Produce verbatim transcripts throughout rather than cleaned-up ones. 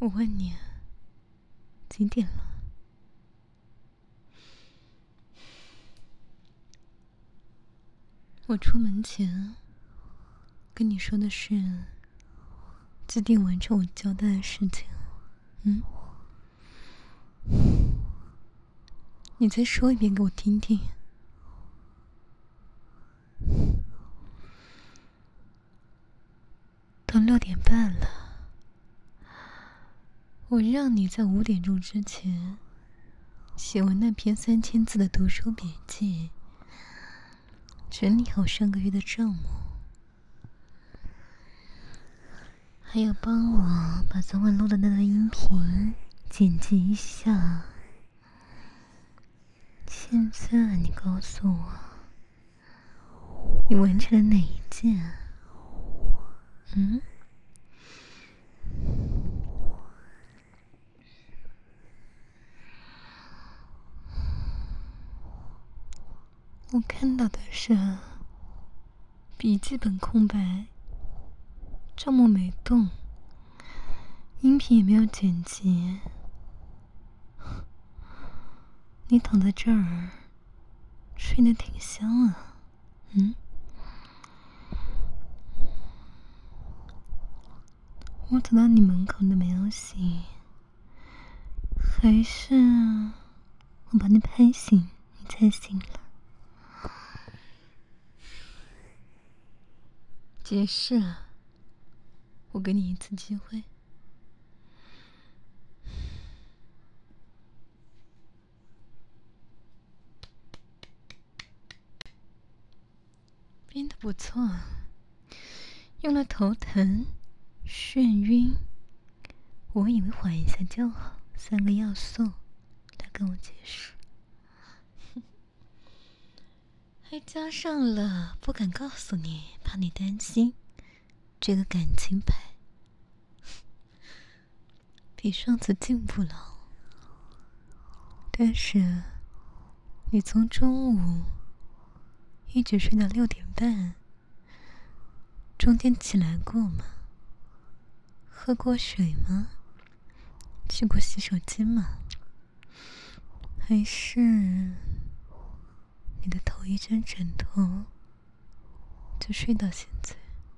我问你，几点了？我出门前跟你说的是几点完成我交代的事情。嗯？你再说一遍给我听听。都六点半了，我让你在五点钟之前写完那篇三千字的读书笔记，整理好上个月的账目，还要帮我把昨晚录的那段音频剪辑一下。现在你告诉我，你完成了哪一件？嗯？我看到的是笔记本空白，账目没动，音频也没有剪辑。你躺在这儿睡得挺香啊。嗯？我走到你门口都没有醒，还是我把你拍醒你才醒了？解释啊，我给你一次机会。编得不错，用了头疼、眩晕，我以为缓一下就好三个要素来跟我解释，还加上了不敢告诉你，怕你担心这个感情牌，比上次进步了。但是你从中午一直睡到六点半，中间起来过吗？喝过水吗？去过洗手间吗？还是你的头一沾枕头就睡到现在？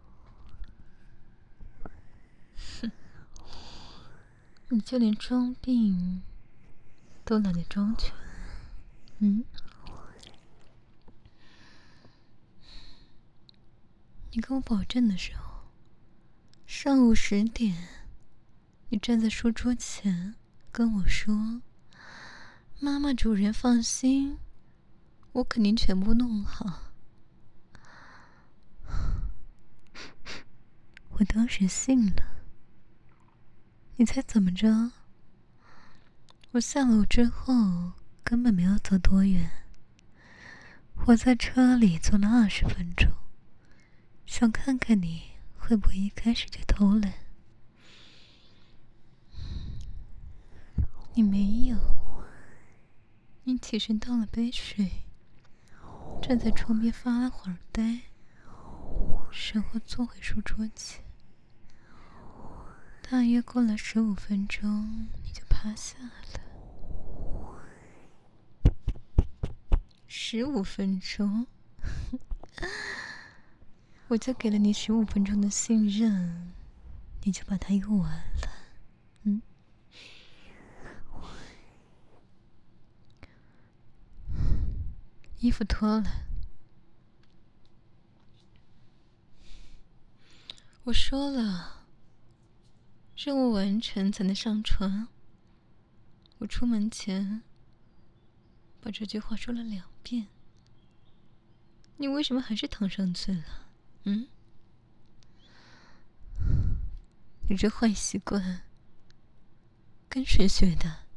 哼，你就连装病都懒得装全。嗯？你跟我保证的时候，上午十点，你站在书桌前跟我说：“妈妈主人放心，我肯定全部弄好。”我当时信了。你猜怎么着？我下楼之后根本没有走多远，我在车里坐了二十分钟，想看看你会不会一开始就偷懒。你没有，你起身倒了杯水，站在窗边发了会儿呆，然后坐回书桌前。大约过了十五分钟，你就趴下了。十五分钟，我就给了你十五分钟的信任，你就把它用完了。嗯？衣服脱了。我说了，任务完成才能上床。我出门前把这句话说了两遍，你为什么还是躺上去了？嗯？你这坏习惯跟谁学的？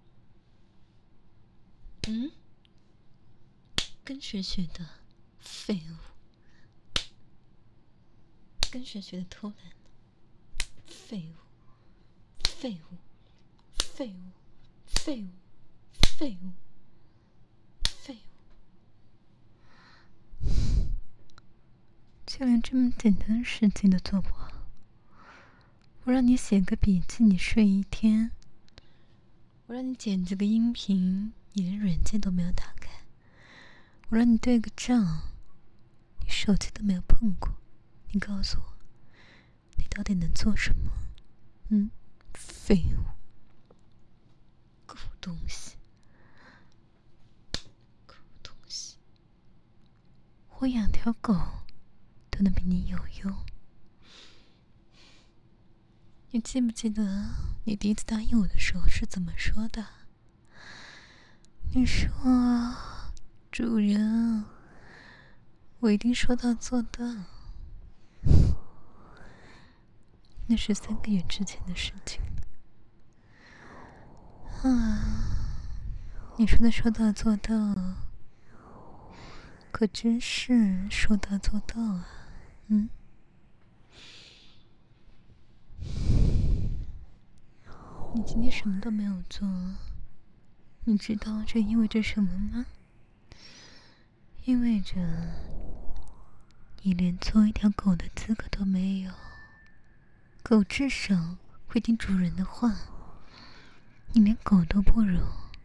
嗯？跟谁学的？废物！跟谁学的偷懒？废物！废物！废物！废物！废物！废物！就连这么简单的事情都做不好， 我让你写个笔记，你睡一天；我让你剪这个音频，你连软件都没有打开；我让你对个账，你手机都没有碰过。你告诉我，你到底能做什么？嗯，废物，狗东西，狗东西！我养条狗都能比你有用。你记不记得你第一次答应我的时候是怎么说的？你说：“主人，我一定说到做到。”那是三个月之前的事情啊！你说的说到做到，可真是说到做到啊！嗯。你今天什么都没有做，你知道这意味着什么吗？意味着你连做一条狗的资格都没有。狗至少会听主人的话，你连狗都不如，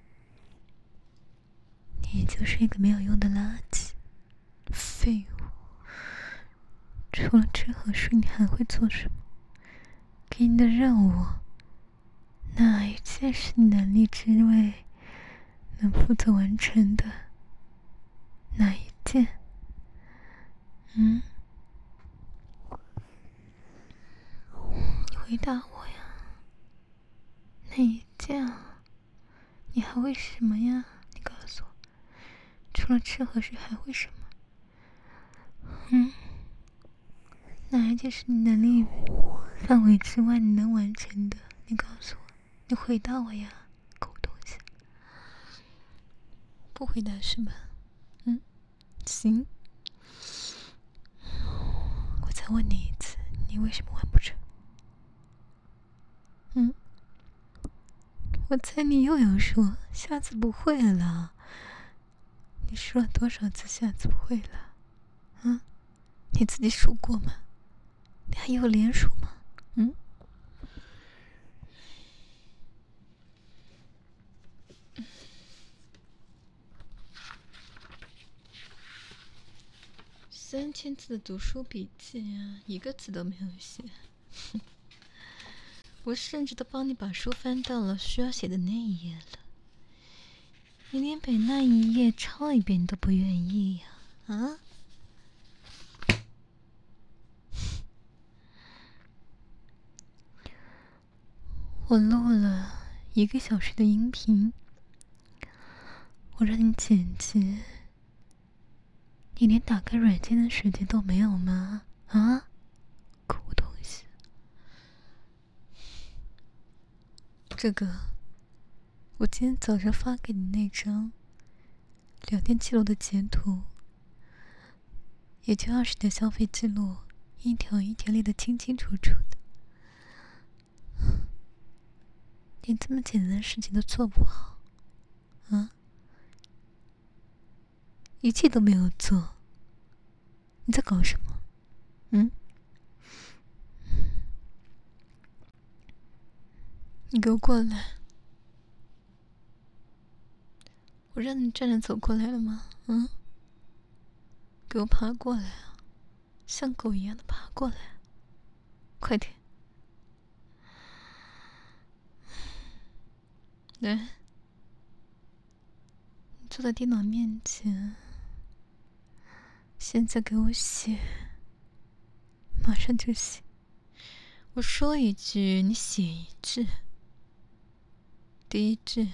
你就是一个没有用的垃圾，废物。除了吃和睡，你还会做什么？给你的任务，哪一件是你能力之外能负责完成的？哪一件？嗯？你回答我呀。哪一件啊？你还会什么呀？你告诉我，除了吃和睡还会什么？嗯？哪一件是你能力范围之外你能完成的？你告诉我，你回答我呀，狗东西！不回答是吧？嗯，行。我再问你一次，你为什么完不成？嗯？我猜你又要说下次不会了。你说了多少次下次不会了？啊？你自己数过吗？你还有脸数吗？嗯？三千字的读书笔记啊，一个字都没有写。我甚至都帮你把书翻到了需要写的那一页了，你连把那一页抄一遍都不愿意呀！啊？我录了一个小时的音频，我让你剪辑，你连打开软件的时间都没有吗？啊？狗东西！这个，我今天早上发给你那张聊天记录的截图，也就二十条消费记录，一条一条列得清清楚楚的。连这么简单的事情都做不好，啊？一切都没有做，你在搞什么？嗯？你给我过来！我让你站着走过来了吗？嗯？给我爬过来啊！像狗一样的爬过来，快点！来，你坐在电脑面前，现在给我写，马上就写。我说一句，你写一句。第一句，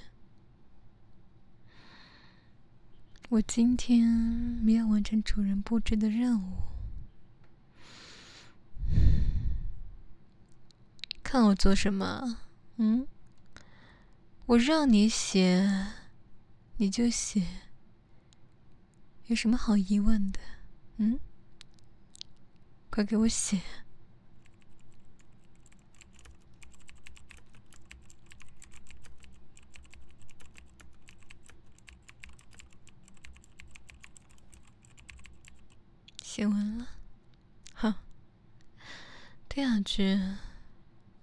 我今天没有完成主人布置的任务。看我做什么？嗯？我让你写，你就写，有什么好疑问的？嗯？快给我写！写完了，好。第二句，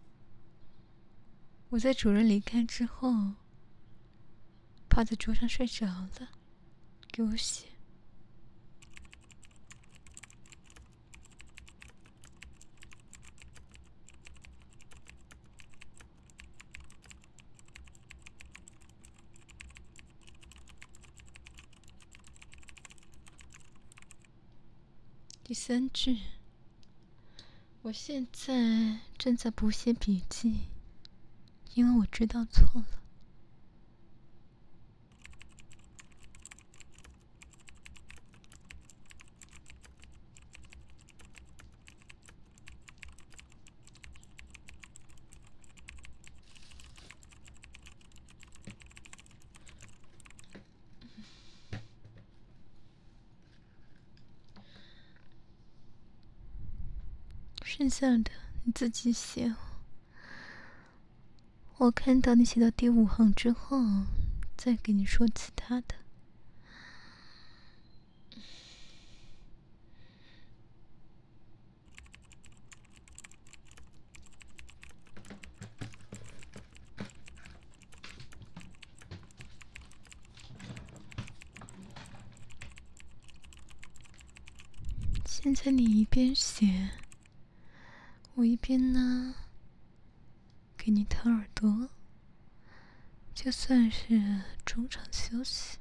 我在主人离开之后，趴在桌上睡着了，给我写。第三句，我现在正在补写笔记，因为我知道错了。剩下的你自己写。我看到你写到第五行之后，再给你说其他的。现在你一边写，我一边呢给你掏耳朵，就算是中场休息。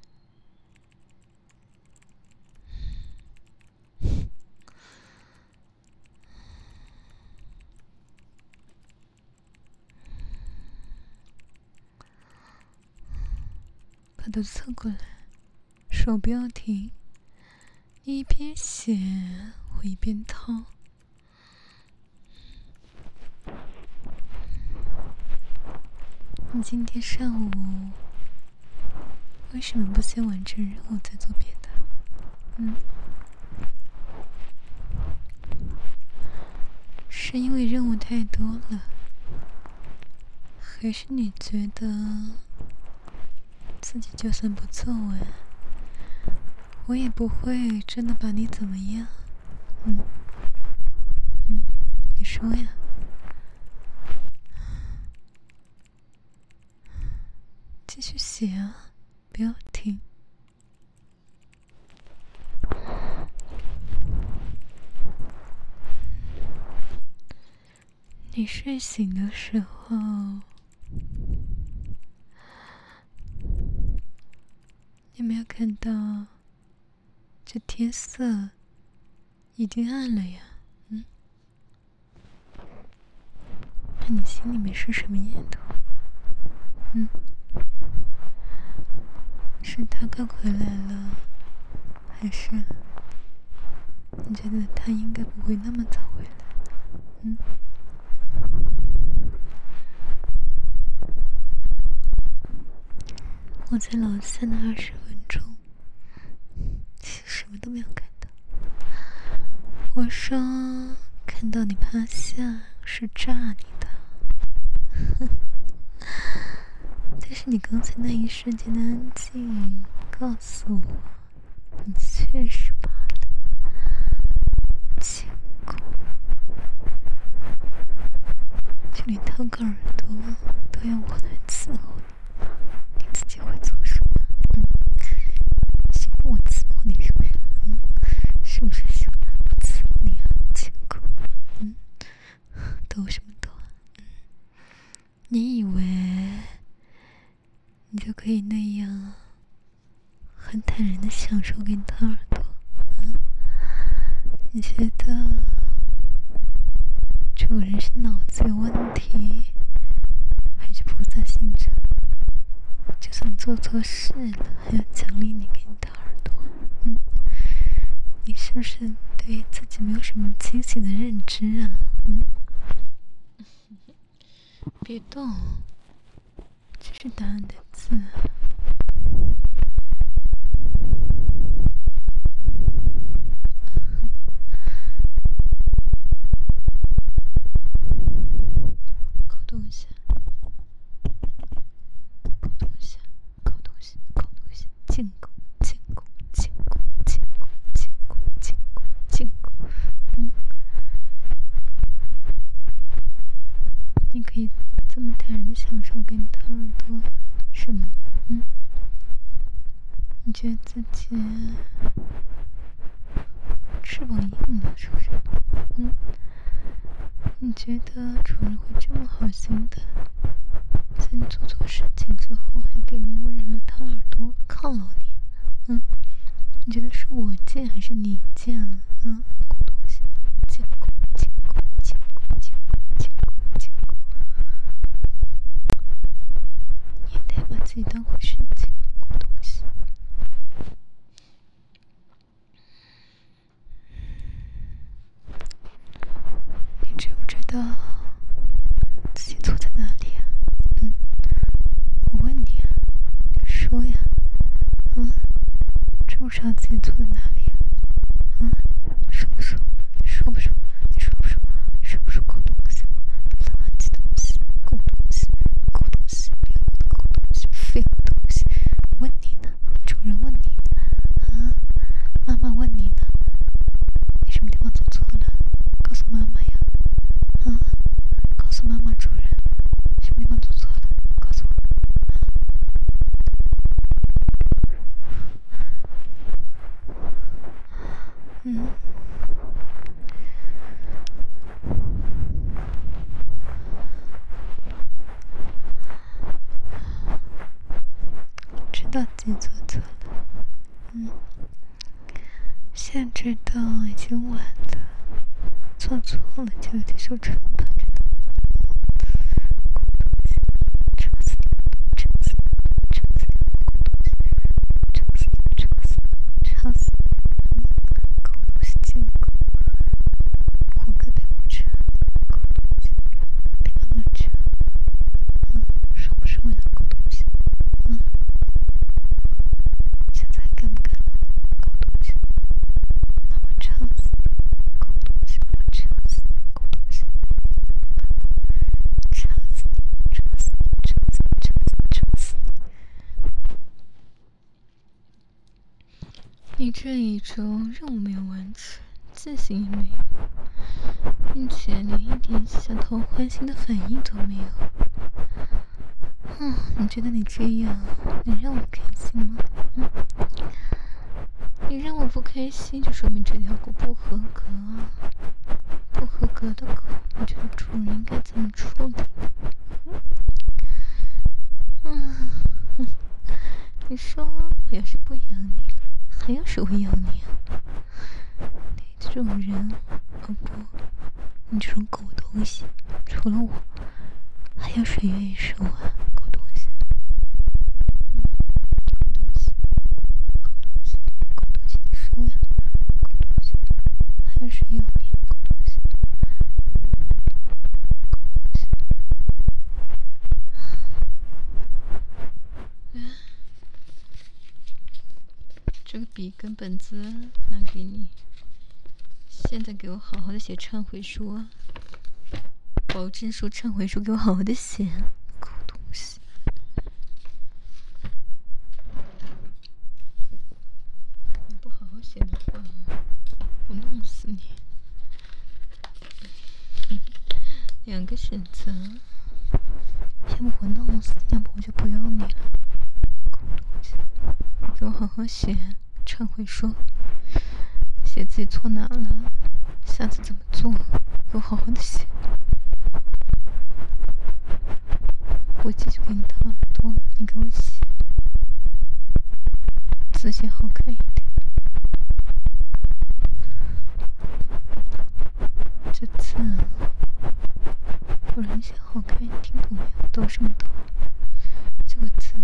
把头侧过来，手不要停，你一边写我一边掏。你今天上午为什么不先完成任务再做别的？嗯，是因为任务太多了，还是你觉得自己就算不做完，我也不会真的把你怎么样？嗯嗯，你说呀。继续写啊，不要停。你睡醒的时候，有没有看到这天色已经暗了呀？嗯，那你心里面是什么念头？嗯，是他快回来了，还是你觉得他应该不会那么早回来？嗯。我在楼下的二十分钟，其实什么都没有看到。我说看到你趴下是炸你的，但是你刚才那一瞬间的安静告诉我，你确实怕了。结果就连掏个耳朵都要我来伺候你，你自己会做什么？嗯，喜欢我伺候你是不是？嗯，是不是喜欢我伺候你啊？结果，嗯，抖什么抖啊？嗯，你以为你就可以那样很坦然的享受给你掏耳朵？嗯，你觉得主人是脑子有问题，还是菩萨心肠？就算做错事了，还要奖励你给你掏耳朵？嗯，你是不是对自己没有什么清醒的认知啊？嗯，别动，继续打你的字。口动一下，口动一下，口动一下，口动一下，进口，进口，进口，进口，进口，进口，进口。嗯，你可以这么坦然的享享受给你掏耳朵，是吗？嗯，你觉得自己翅膀硬了，是不是？嗯，你觉得主人会这么好心的，在你做错事情之后还给你温柔的掏耳朵犒劳你？嗯，你觉得是我贱还是你贱啊？嗯，狗东西，贱狗，贱狗，贱狗，贱狗，贱狗，贱狗，你也太把自己当回事情了，狗东西。你知不知道自己错在哪里啊？嗯，我问你啊，你说呀，嗯，知不知道自己错在哪里啊？嗯，说不说？你说不说？你说不说？说不说？狗东西，垃圾东西，狗东西，狗东西，没有用的狗东西，废物东西。我问你呢，主人问你呢，啊，妈妈问你呢，你什么地方做错了？告诉妈妈呀，啊，告诉妈妈，主人，什么地方做错了？告诉我，啊，嗯。知道自己做错了，嗯，现在知道已经晚了，做错了就要接受惩罚，知道吗？嗯，狗东西，插死你耳朵，插死你耳朵，插死你耳朵，狗东西，插死你，插死你，插死你，嗯，狗东西，贱狗，活该被我吃，狗东西，被妈妈吃，嗯，爽不爽呀，狗东西，嗯。现在还敢不敢了？狗东西！妈妈插死你！狗东西！妈妈插死你！狗东西！妈妈插死你！插死你！插死你！插死你！插死你！你这一周任务没有完成，自信也没有，并且连一点小偷欢心的反应都没有。嗯，你觉得你这样能让我开心吗？嗯，你让我不开心，就说明这条狗不合格啊！不合格的狗，你觉得主人应该怎么处理？嗯，嗯，你说我要是不养你了，还有谁会养你啊？你这种人，哦不，你这种狗东西，除了我，还有谁愿意收啊？狗东西！嗯，狗东西，狗东西，狗东西，你说呀，狗东西，还有谁要你啊？狗东西，狗东西，嗯，这个笔跟本子拿给你，现在给我好好的写忏悔书啊！保证书、忏悔书给我好好的写，狗东西！你不好好写的话，我弄死你！两个选择，要不我弄死你，要不我就不要你了。狗东西，给我好好写忏悔书，写自己错哪了，下次怎么做，给我好好的写。我继续给你掏耳朵，你给我写，字写好看一点。这字啊，我让你写好看，你听懂没有？懂什么懂？这个字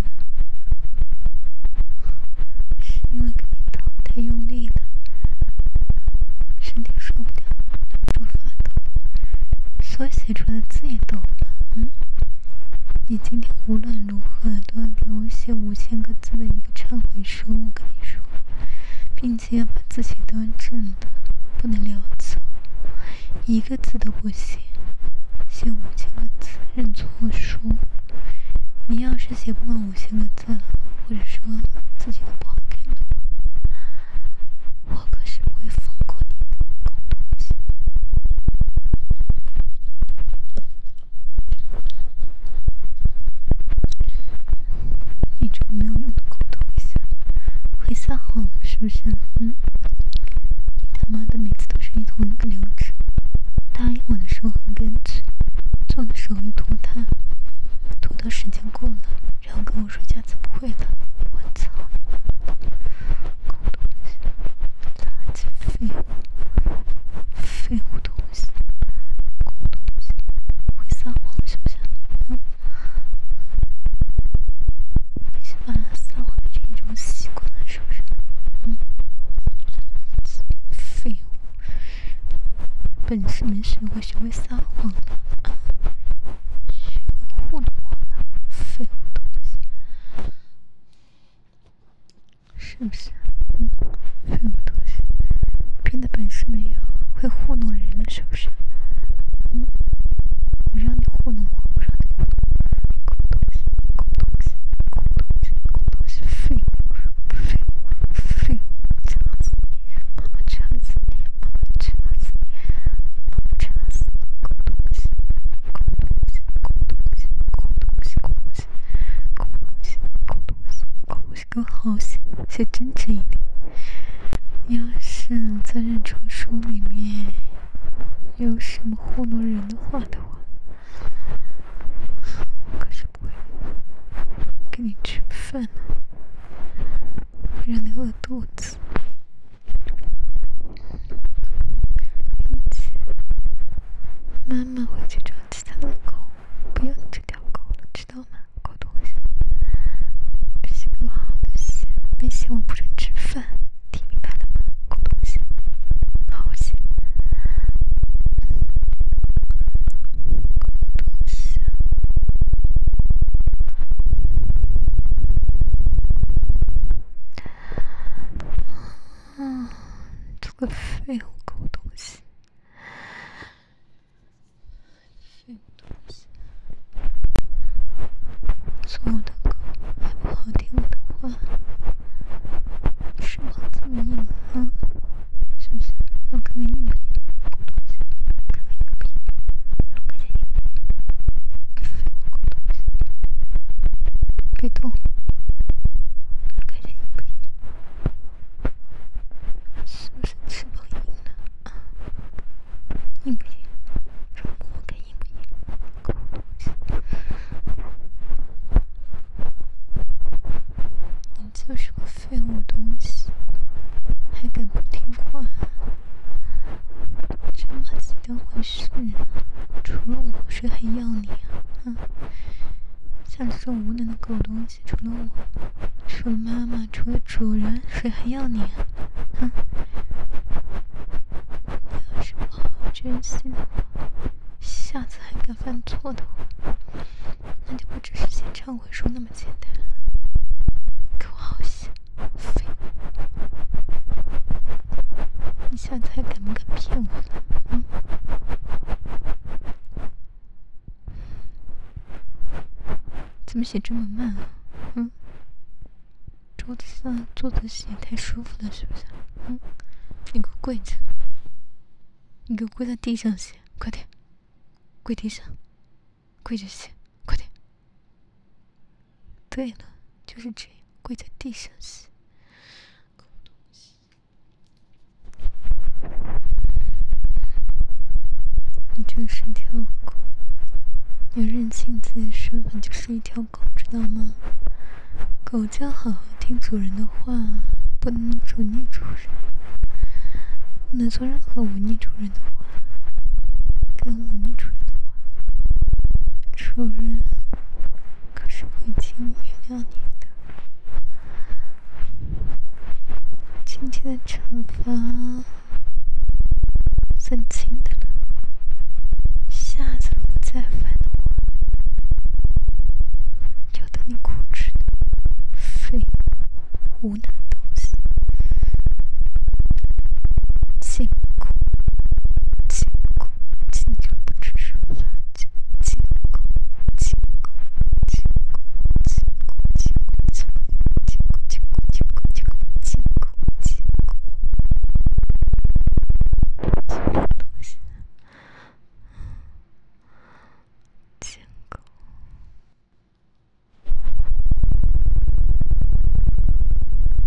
是因为给你掏太用力了，身体受不了了，忍不住发抖了，所以写出来的字也抖了吗？嗯？你今天无论如何都要给我写五千个字的一个忏悔书，我跟你说，并且要把字写端正的，不能潦草，一个字都不写，写五千个字认错书。你要是写不满五千个字，或者说自己的不好看的话，我可是不会放过你的，狗东西！ 撒谎了是不是？嗯，你他妈的每次都是一同一个流程，答应我的时候很干脆，做的时候又拖沓，拖到时间过了，然后跟我说下次不会了。我操你妈的，狗东西，垃圾废物，废物东西，狗东西，会撒谎了是不是？嗯，你是把撒谎变成一种习惯了是不是？嗯，垃圾废物，本事没学会，学会撒谎了啊！学会糊弄我了，废物东西，是不是？嗯，废物东西，别的本事没有，会糊弄人了是不是？嗯，我让你糊弄我，我让你糊弄我，狗东西，狗东西，狗东西，狗东西，废物，废物，废物，插死你！妈妈插死你！妈妈插死你！妈妈插死你！狗东西，狗东西，狗东西，狗东西，狗东西，狗东西，狗东西，狗东西，给我好好写，写真诚一点。你要是在认错书里面有什么糊弄人的话的话，我可是不会给你吃饭的，会让你饿肚子，并且妈妈会去找其他的狗，不要你这条狗了，知道吗？狗东西，必须给我好好的写，没写我不准吃饭，听明白了吗？狗东西，好好写。狗东西啊！嗯，这个废物狗东西，废物东西，做我的狗还不好听我的话，翅膀这么硬啊，是不是？让我看看硬不硬，狗东西，看看硬不硬，让我看一下硬不硬，废物狗东西，别动，让我看一下硬不硬。是不是翅膀硬了啊？硬不硬？让我摸看硬不硬？狗东西，你就是个废物东西，还敢不听话？真把自己当回事啊！除了我，谁还要你啊？啊！像这种无能的狗东西，除了我，除了妈妈，除了主人，谁还要你啊？啊！你要是不好好珍惜的话，下次还敢犯错的话，那就不只是写忏悔书那么简单了。给我好好写，废物！你下次还敢不敢骗我了？嗯？怎么写这么慢啊？嗯？桌子上坐着写太舒服了，是不是？嗯？你给我跪着，你给我跪在地上写，快点，跪地上，跪着写，快点。对了，就是这样，跪在地上写。狗东西，你就是一条狗，要认清自己的身份，就是一条狗，知道吗？狗就要好好听主人的话，不能忤逆主人，不能做任何忤逆主人的话，跟忤逆主人的话，主人可是不会轻易原谅你的。今天的惩罚算轻的